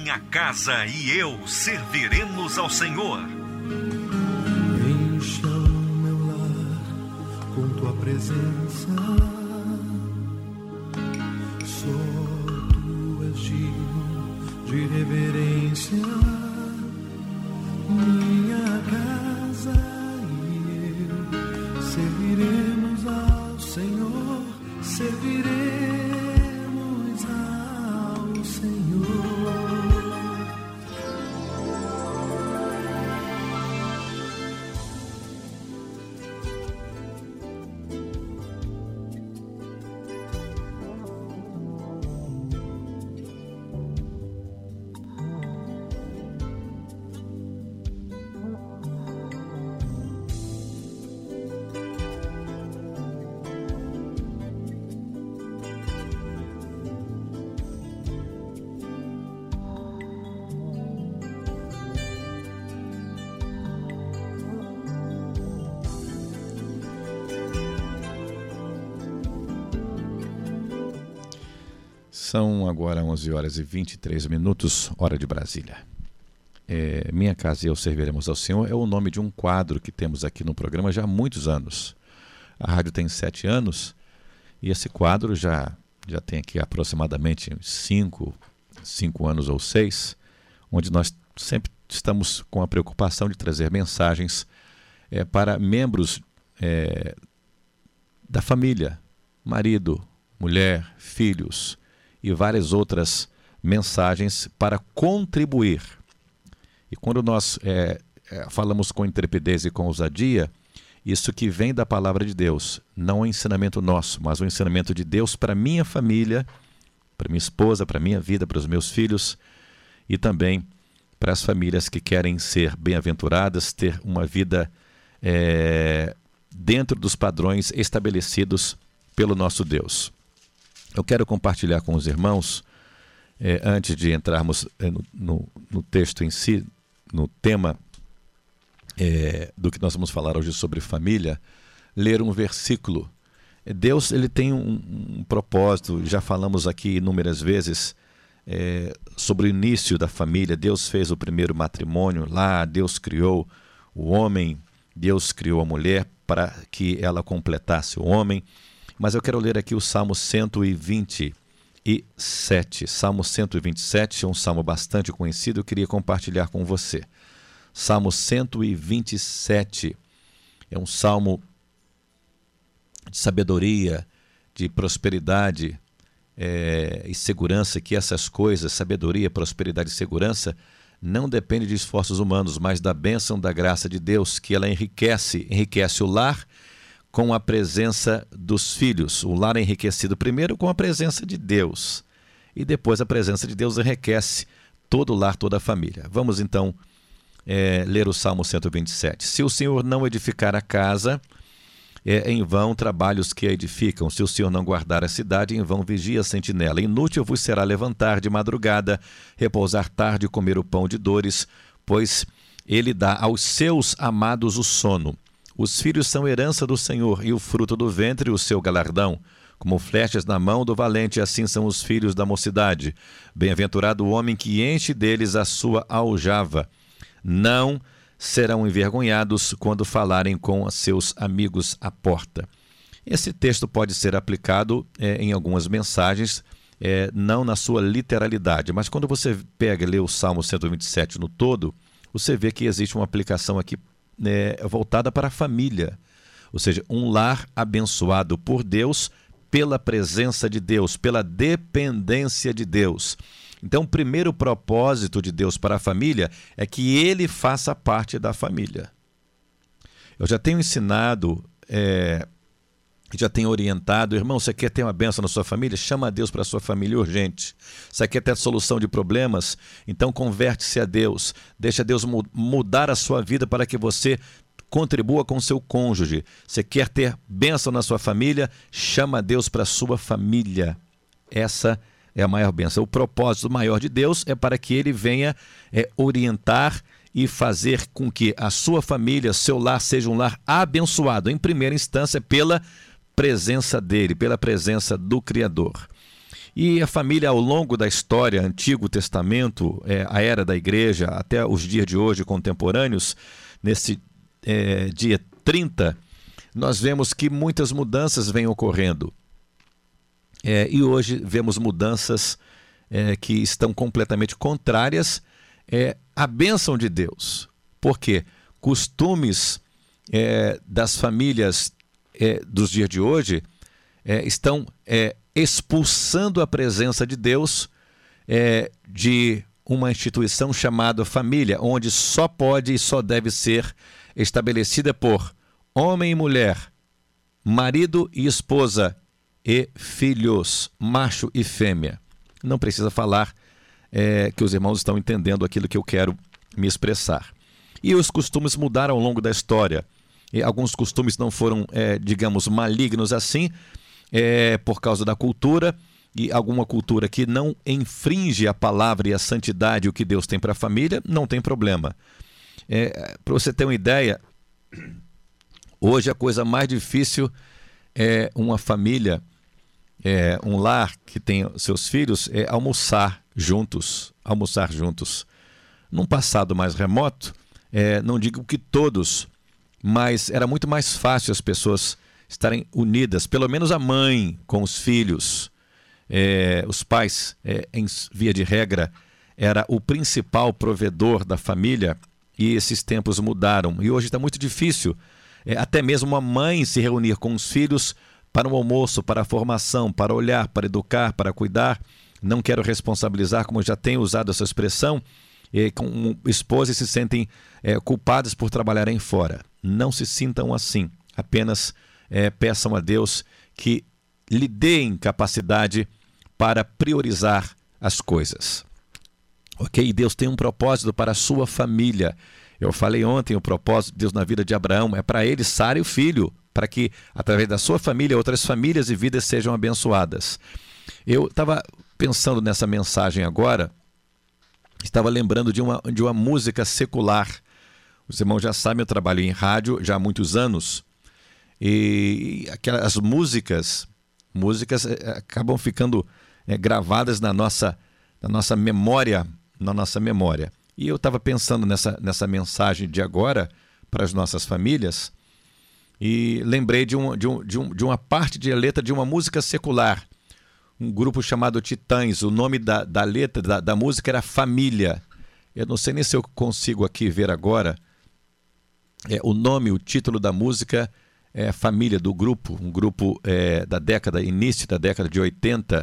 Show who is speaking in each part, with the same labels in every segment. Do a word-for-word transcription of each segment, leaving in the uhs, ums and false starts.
Speaker 1: Minha casa e eu serviremos ao Senhor.
Speaker 2: Encha o meu lar com tua presença. Só tu és digno de reverência. Minha casa e eu serviremos ao Senhor. Serviremos ao Senhor.
Speaker 3: São agora onze horas e vinte e três minutos, hora de Brasília. É, Minha Casa e Eu Serviremos ao Senhor é o nome de um quadro que temos aqui no programa já há muitos anos. A rádio tem sete anos e esse quadro já, já tem aqui aproximadamente cinco, cinco anos ou seis, onde nós sempre estamos com a preocupação de trazer mensagens é, para membros é, da família, marido, mulher, filhos, e várias outras mensagens para contribuir. E quando nós é, é, falamos com intrepidez e com ousadia, isso que vem da palavra de Deus, não é um ensinamento nosso, mas um ensinamento de Deus para minha família, para minha esposa, para minha vida, para os meus filhos e também para as famílias que querem ser bem-aventuradas, ter uma vida é, dentro dos padrões estabelecidos pelo nosso Deus. Eu quero compartilhar com os irmãos, eh, antes de entrarmos eh, no, no, no texto em si, no tema eh, do que nós vamos falar hoje sobre família, ler um versículo. Deus ele tem um, um propósito, já falamos aqui inúmeras vezes eh, sobre o início da família. Deus fez o primeiro matrimônio lá, Deus criou o homem, Deus criou a mulher para que ela completasse o homem. Mas eu quero ler aqui o Salmo cento e vinte e sete. Salmo cento e vinte e sete é um salmo bastante conhecido, eu queria compartilhar com você. Salmo cento e vinte e sete é um salmo de sabedoria, de prosperidade é, e segurança, que essas coisas, sabedoria, prosperidade e segurança, não dependem de esforços humanos, mas da bênção da graça de Deus, que ela enriquece, enriquece o lar, com a presença dos filhos. O lar é enriquecido primeiro com a presença de Deus e depois a presença de Deus enriquece todo o lar, toda a família. Vamos então é, ler o Salmo cento e vinte e sete. Se o Senhor não edificar a casa, é em vão trabalhos que a edificam. Se o Senhor não guardar a cidade, em vão vigia a sentinela. Inútil vos será levantar de madrugada, repousar tarde e comer o pão de dores, pois ele dá aos seus amados o sono. Os filhos são herança do Senhor, e o fruto do ventre o seu galardão. Como flechas na mão do valente, assim são os filhos da mocidade. Bem-aventurado o homem que enche deles a sua aljava. Não serão envergonhados quando falarem com seus amigos à porta. Esse texto pode ser aplicado é, em algumas mensagens, é, não na sua literalidade, mas quando você pega e lê o Salmo cento e vinte e sete no todo, você vê que existe uma aplicação aqui É, voltada para a família, ou seja, um lar abençoado por Deus, pela presença de Deus, pela dependência de Deus. Então, o primeiro propósito de Deus para a família é que ele faça parte da família. Eu já tenho ensinado, é, já tenho orientado, irmão, você quer ter uma bênção na sua família? Chama a Deus para a sua família urgente. Você quer ter solução de problemas? Então converte-se a Deus. Deixa Deus mudar a sua vida para que você contribua com o seu cônjuge. Você quer ter bênção na sua família? Chama a Deus para a sua família. Essa é a maior bênção. O propósito maior de Deus é para que ele venha é, orientar e fazer com que a sua família, seu lar, seja um lar abençoado, em primeira instância, pela presença dele, pela presença do Criador. E a família, ao longo da história, Antigo Testamento, é, a era da igreja, até os dias de hoje contemporâneos, nesse é, dia trinta, nós vemos que muitas mudanças vêm ocorrendo. É, e hoje vemos mudanças é, que estão completamente contrárias é, à bênção de Deus. Por quê? Costumes é, das famílias é, dos dias de hoje é, estão é, expulsando a presença de Deus é, de uma instituição chamada família, onde só pode e só deve ser estabelecida por homem e mulher, marido e esposa e filhos, macho e fêmea. Não precisa falar é, que os irmãos estão entendendo aquilo que eu quero me expressar. E os costumes mudaram ao longo da história. E alguns costumes não foram, é, digamos, malignos assim, é, por causa da cultura, e alguma cultura que não infringe a palavra e a santidade, o que Deus tem para a família, não tem problema. É, para você ter uma ideia, hoje a coisa mais difícil é uma família, é, um lar que tem seus filhos, é almoçar juntos, almoçar juntos. Num passado mais remoto, é, não digo que todos, mas era muito mais fácil as pessoas estarem unidas, pelo menos a mãe com os filhos. É, os pais, é, em via de regra, era o principal provedor da família, e esses tempos mudaram. E hoje está muito difícil, é, até mesmo uma mãe se reunir com os filhos para um almoço, para a formação, para olhar, para educar, para cuidar. Não quero responsabilizar, como eu já tenho usado essa expressão, é, com esposas se sentem é, culpadas por trabalharem fora. Não se sintam assim, apenas é, peçam a Deus que lhe deem capacidade para priorizar as coisas. Ok? Deus tem um propósito para a sua família. Eu falei ontem, o propósito de Deus na vida de Abraão é para ele, Sara e o filho, para que, através da sua família, outras famílias e vidas sejam abençoadas. Eu estava pensando nessa mensagem agora, estava lembrando de uma, de uma música secular. Os irmãos já sabem, eu trabalho em rádio já há muitos anos, e aquelas músicas, músicas acabam ficando é, gravadas na nossa, na nossa memória, na nossa memória. E eu estava pensando nessa, nessa mensagem de agora para as nossas famílias, e lembrei de, um, de, um, de, um, de uma parte de letra de uma música secular, um grupo chamado Titãs. O nome da, da letra da, da música era Família. Eu não sei nem se eu consigo aqui ver agora. É, o nome, o título da música é Família, do grupo, um grupo é, da década, início da década de oitenta,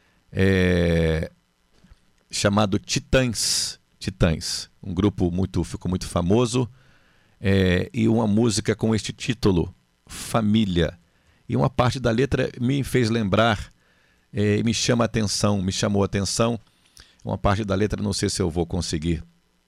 Speaker 3: é, chamado Titãs. Titãs, um grupo muito, ficou muito famoso, é, e uma música com este título, Família. E uma parte da letra me fez lembrar, é, me chama a atenção, me chamou a atenção. Uma parte da letra, não sei se eu vou conseguir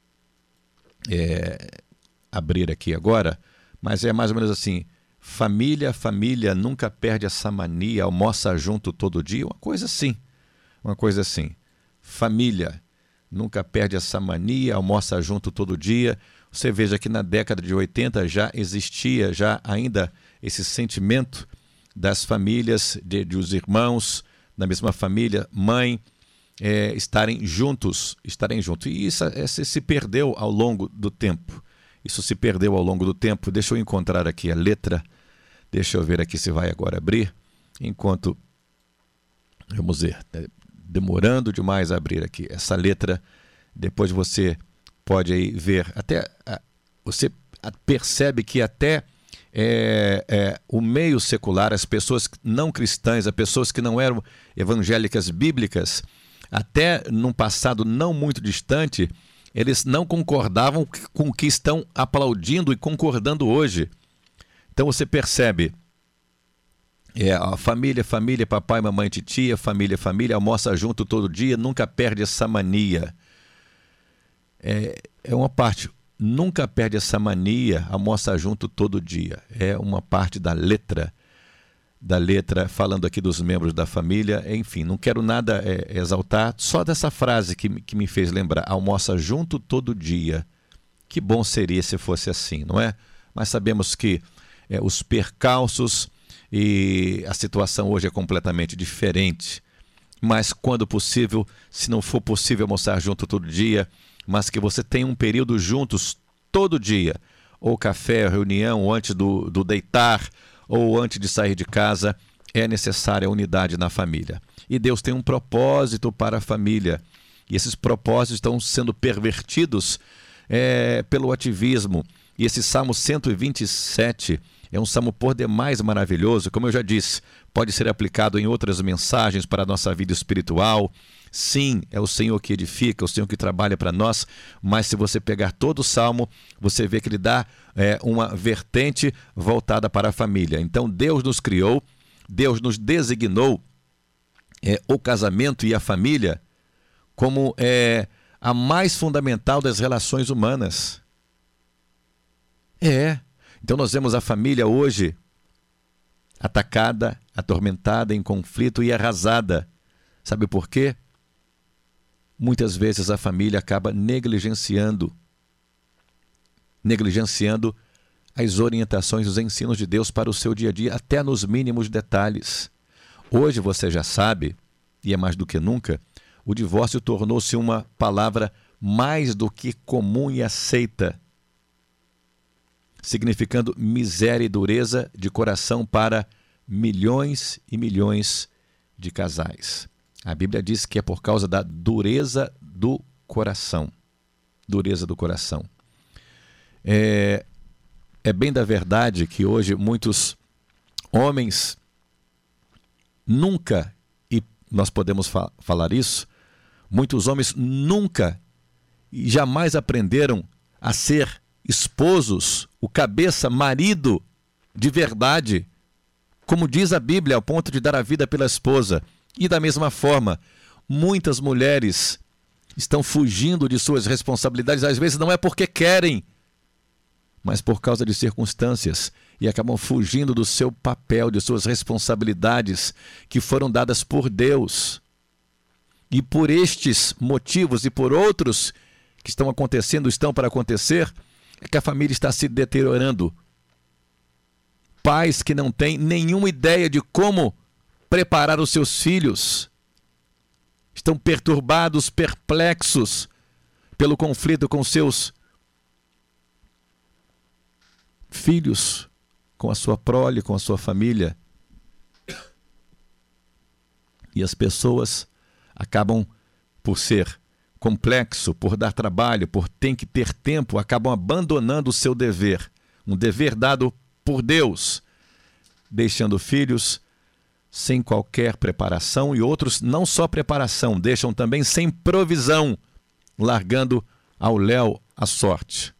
Speaker 3: é, abrir aqui agora, mas é mais ou menos assim: família, família, nunca perde essa mania, almoça junto todo dia, uma coisa assim, uma coisa assim. Família, nunca perde essa mania, almoça junto todo dia. Você veja que na década de oitenta já existia já ainda esse sentimento das famílias, de, de os irmãos da mesma família, mãe, é, estarem juntos, estarem juntos. E isso, isso se perdeu ao longo do tempo. Isso se perdeu ao longo do tempo. Deixa eu encontrar aqui a letra. Deixa eu ver aqui se vai agora abrir. Enquanto, vamos ver, demorando demais a abrir aqui essa letra. Depois você pode aí ver, até você percebe que até é, é, o meio secular, as pessoas não cristãs, as pessoas que não eram evangélicas bíblicas, até num passado não muito distante, eles não concordavam com o que estão aplaudindo e concordando hoje. Então você percebe, é, a família, família, papai, mamãe, titia, família, família, almoça junto todo dia, nunca perde essa mania. É, é uma parte, nunca perde essa mania, almoça junto todo dia. É uma parte da letra, da letra falando aqui dos membros da família. Enfim, não quero nada é, exaltar, só dessa frase que, que me fez lembrar: almoça junto todo dia. Que bom seria se fosse assim, não é? Mas sabemos que é, os percalços e a situação hoje é completamente diferente. mas quando possível, se não for possível almoçar junto todo dia, mas que você tenha um período juntos todo dia, ou café, reunião, ou antes do, do deitar, ou antes de sair de casa, é necessária a unidade na família. E Deus tem um propósito para a família, e esses propósitos estão sendo pervertidos é, pelo ativismo. E esse Salmo cento e vinte e sete é um salmo por demais maravilhoso, como eu já disse, pode ser aplicado em outras mensagens para a nossa vida espiritual. Sim, é o Senhor que edifica, é o Senhor que trabalha para nós, mas se você pegar todo o salmo, você vê que ele dá é, uma vertente voltada para a família. Então Deus nos criou, Deus nos designou é, o casamento e a família como é, a mais fundamental das relações humanas. É. Então nós vemos a família hoje atacada, atormentada, em conflito e arrasada. Sabe por quê? Muitas vezes a família acaba negligenciando, negligenciando as orientações, os ensinos de Deus para o seu dia a dia, até nos mínimos detalhes. Hoje você já sabe, e é mais do que nunca, o divórcio tornou-se uma palavra mais do que comum e aceita, significando miséria e dureza de coração para milhões e milhões de casais. A Bíblia diz que é por causa da dureza do coração. Dureza do coração. É, é bem da verdade que hoje muitos homens nunca, e nós podemos fa- falar isso, muitos homens nunca e jamais aprenderam a ser esposos, o cabeça, marido de verdade, como diz a Bíblia, ao ponto de dar a vida pela esposa. E da mesma forma, muitas mulheres estão fugindo de suas responsabilidades, às vezes não é porque querem, mas por causa de circunstâncias, e acabam fugindo do seu papel, de suas responsabilidades que foram dadas por Deus. E por estes motivos e por outros que estão acontecendo, estão para acontecer, é que a família está se deteriorando. Pais que não têm nenhuma ideia de como preparar os seus filhos estão perturbados, perplexos pelo conflito com seus filhos, com a sua prole, com a sua família. E as pessoas acabam, por ser complexo, por dar trabalho, por ter que ter tempo, acabam abandonando o seu dever, um dever dado por Deus, deixando filhos sem qualquer preparação e outros não só preparação, deixam também sem provisão, largando ao léu a sorte.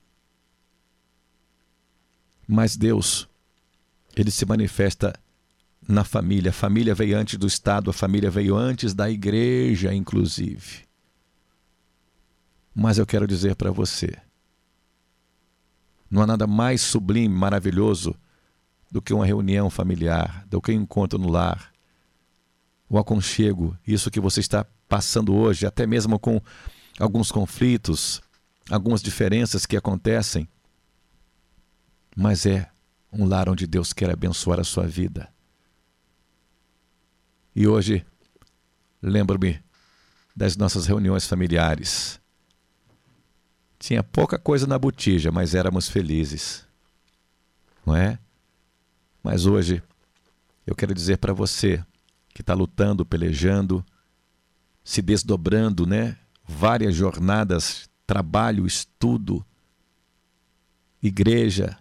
Speaker 3: Mas Deus, ele se manifesta na família. A família veio antes do Estado, a família veio antes da igreja, inclusive. Mas eu quero dizer para você, não há nada mais sublime, maravilhoso do que uma reunião familiar, do que um encontro no lar, o aconchego, isso que você está passando hoje, até mesmo com alguns conflitos, algumas diferenças que acontecem, mas é um lar onde Deus quer abençoar a sua vida. E hoje, lembro-me das nossas reuniões familiares. Tinha pouca coisa na botija, mas éramos felizes, não é? Mas hoje, eu quero dizer para você que está lutando, pelejando, se desdobrando, né? Várias jornadas, trabalho, estudo, igreja.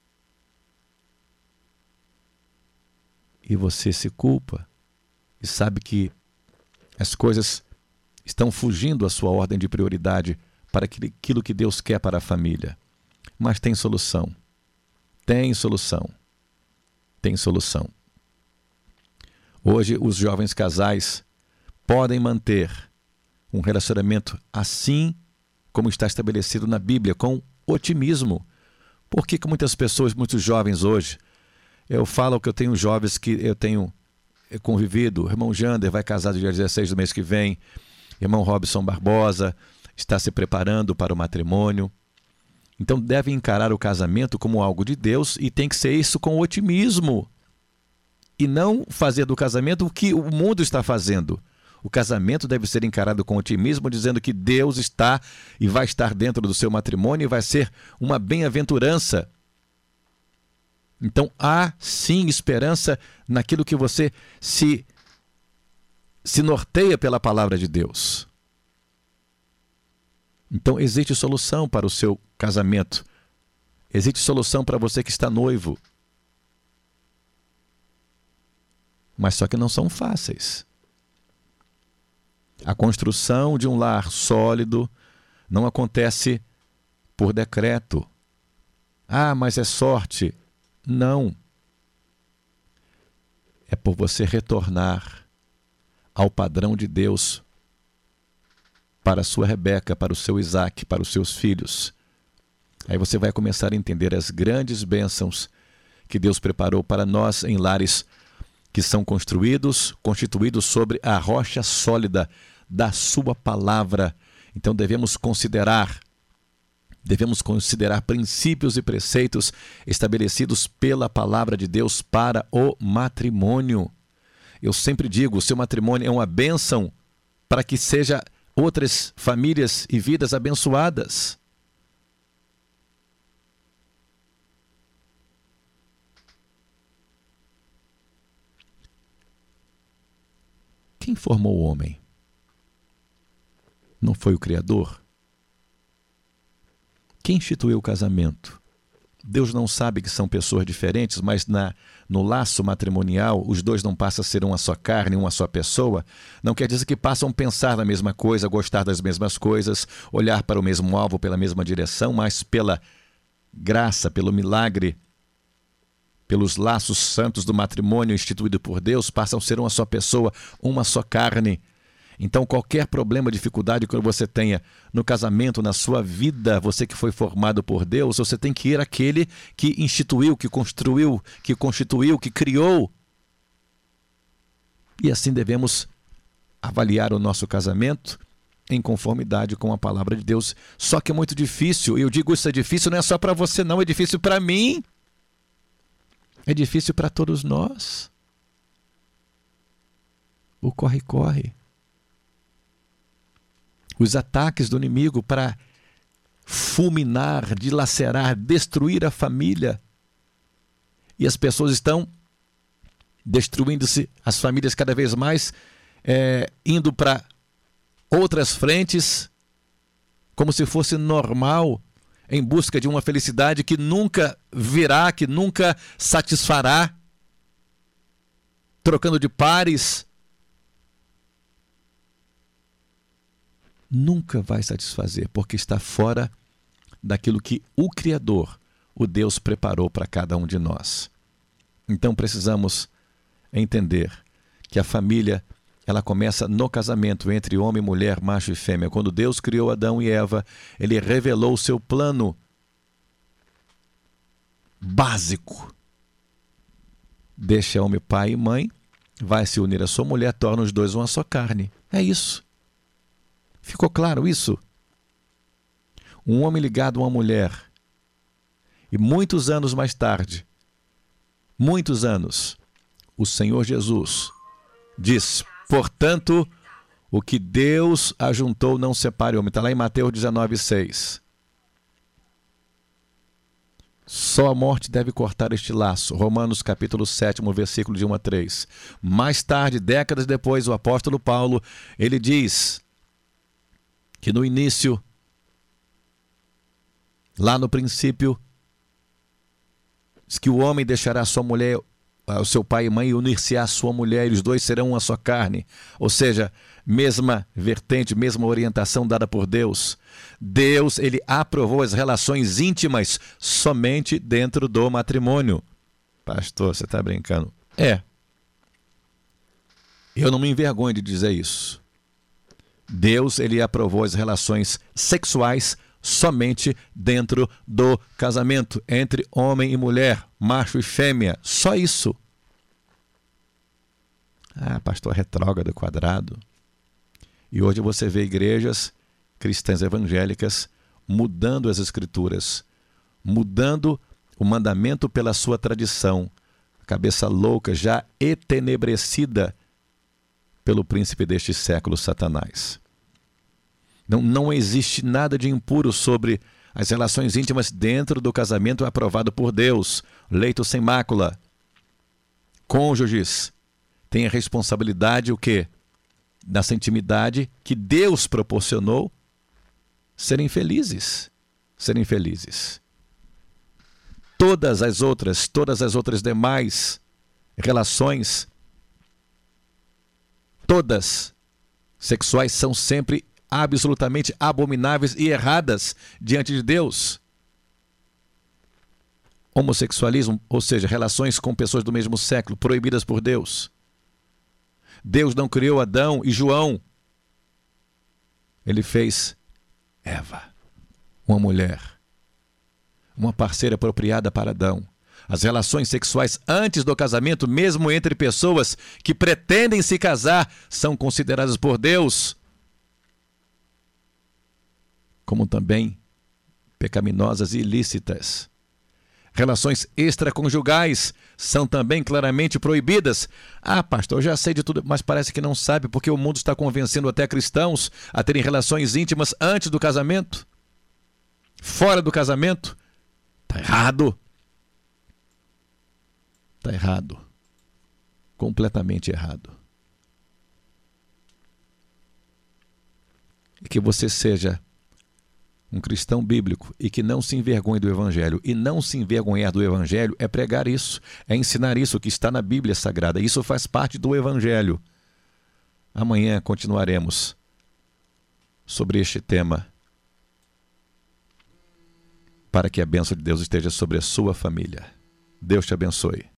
Speaker 3: E você se culpa e sabe que as coisas estão fugindo à sua ordem de prioridade para aquilo que Deus quer para a família. Mas tem solução. Tem solução. Tem solução. Hoje, os jovens casais podem manter um relacionamento assim como está estabelecido na Bíblia, com otimismo. Por que muitas pessoas, muitos jovens hoje, eu falo que eu tenho jovens que eu tenho convivido, o irmão Jander vai casar dia dezesseis do mês que vem, irmão Robson Barbosa está se preparando para o matrimônio. Então deve encarar o casamento como algo de Deus e tem que ser isso com otimismo. E não fazer do casamento o que o mundo está fazendo. O casamento deve ser encarado com otimismo, dizendo que Deus está e vai estar dentro do seu matrimônio e vai ser uma bem-aventurança. Então há sim esperança naquilo que você se, se norteia pela palavra de Deus. Então existe solução para o seu casamento. Existe solução para você que está noivo. Mas só que não são fáceis. A construção de um lar sólido não acontece por decreto. Ah, mas é sorte. Não. É por você retornar ao padrão de Deus para a sua Rebeca, para o seu Isaac, para os seus filhos. Aí você vai começar a entender as grandes bênçãos que Deus preparou para nós em lares que são construídos, constituídos sobre a rocha sólida da sua palavra. Então devemos considerar, devemos considerar princípios e preceitos estabelecidos pela palavra de Deus para o matrimônio. Eu sempre digo, o seu matrimônio é uma bênção para que seja outras famílias e vidas abençoadas. Quem formou o homem? Não foi o Criador? Quem instituiu o casamento? Deus não sabe que são pessoas diferentes, mas na, no laço matrimonial, os dois não passam a ser uma só carne, uma só pessoa. Não quer dizer que passam a pensar na mesma coisa, gostar das mesmas coisas, olhar para o mesmo alvo, pela mesma direção, mas pela graça, pelo milagre, pelos laços santos do matrimônio instituído por Deus, passam a ser uma só pessoa, uma só carne. Então qualquer problema, dificuldade que você tenha no casamento, na sua vida, você que foi formado por Deus, você tem que ir àquele que instituiu, que construiu, que constituiu, que criou. E assim devemos avaliar o nosso casamento em conformidade com a palavra de Deus. Só que é muito difícil, e eu digo isso é difícil, não é só para você não, é difícil para mim. É difícil para todos nós. O corre-corre. Os ataques do inimigo para fulminar, dilacerar, destruir a família. E as pessoas estão destruindo-se, as famílias cada vez mais, é, indo para outras frentes, como se fosse normal, em busca de uma felicidade que nunca virá, que nunca satisfará, trocando de pares. Nunca vai satisfazer, porque está fora daquilo que o Criador, o Deus, preparou para cada um de nós. Então precisamos entender que a família, ela começa no casamento entre homem e mulher, macho e fêmea. Quando Deus criou Adão e Eva, Ele revelou o seu plano básico. Deixa homem pai e mãe, vai se unir à sua mulher, torna os dois uma só carne. É isso. Ficou claro isso? Um homem ligado a uma mulher. E muitos anos mais tarde, muitos anos, o Senhor Jesus diz: portanto, o que Deus ajuntou não separe o homem. Está lá em Mateus dezenove, seis. Só a morte deve cortar este laço. Romanos capítulo sete, versículo de um a três. Mais tarde, décadas depois, o apóstolo Paulo, ele diz que no início, lá no princípio, diz que o homem deixará a sua mulher, o seu pai e mãe, e unir-se à sua mulher, e os dois serão uma só carne. Ou seja, mesma vertente, mesma orientação dada por Deus. Deus, ele aprovou as relações íntimas somente dentro do matrimônio. Pastor, você está brincando? É. Eu não me envergonho de dizer isso. Deus, ele aprovou as relações sexuais somente dentro do casamento, entre homem e mulher, macho e fêmea, só isso. Ah, pastor retrógrado, quadrado. E hoje você vê igrejas cristãs evangélicas mudando as escrituras, mudando o mandamento pela sua tradição, cabeça louca, já entenebrecida pelo príncipe deste século, Satanás. Não, não existe nada de impuro sobre as relações íntimas dentro do casamento aprovado por Deus, leito sem mácula. Cônjuges têm a responsabilidade, o quê? Dessa intimidade que Deus proporcionou, serem felizes, serem felizes. Todas as outras, todas as outras demais relações, todas sexuais, são sempre absolutamente abomináveis e erradas diante de Deus. Homossexualismo, ou seja, relações com pessoas do mesmo sexo, proibidas por Deus. Deus não criou Adão e João. Ele fez Eva, uma mulher, uma parceira apropriada para Adão. As relações sexuais antes do casamento, mesmo entre pessoas que pretendem se casar, são consideradas por Deus como também pecaminosas e ilícitas. Relações extraconjugais são também claramente proibidas. Ah, pastor, eu já sei de tudo, mas parece que não sabe, porque o mundo está convencendo até cristãos a terem relações íntimas antes do casamento, fora do casamento. Está errado. Está errado. Completamente errado. E que você seja um cristão bíblico e que não se envergonhe do Evangelho. E não se envergonhar do Evangelho é pregar isso, é ensinar isso que está na Bíblia Sagrada. Isso faz parte do Evangelho. Amanhã continuaremos sobre este tema, para que a bênção de Deus esteja sobre a sua família. Deus te abençoe.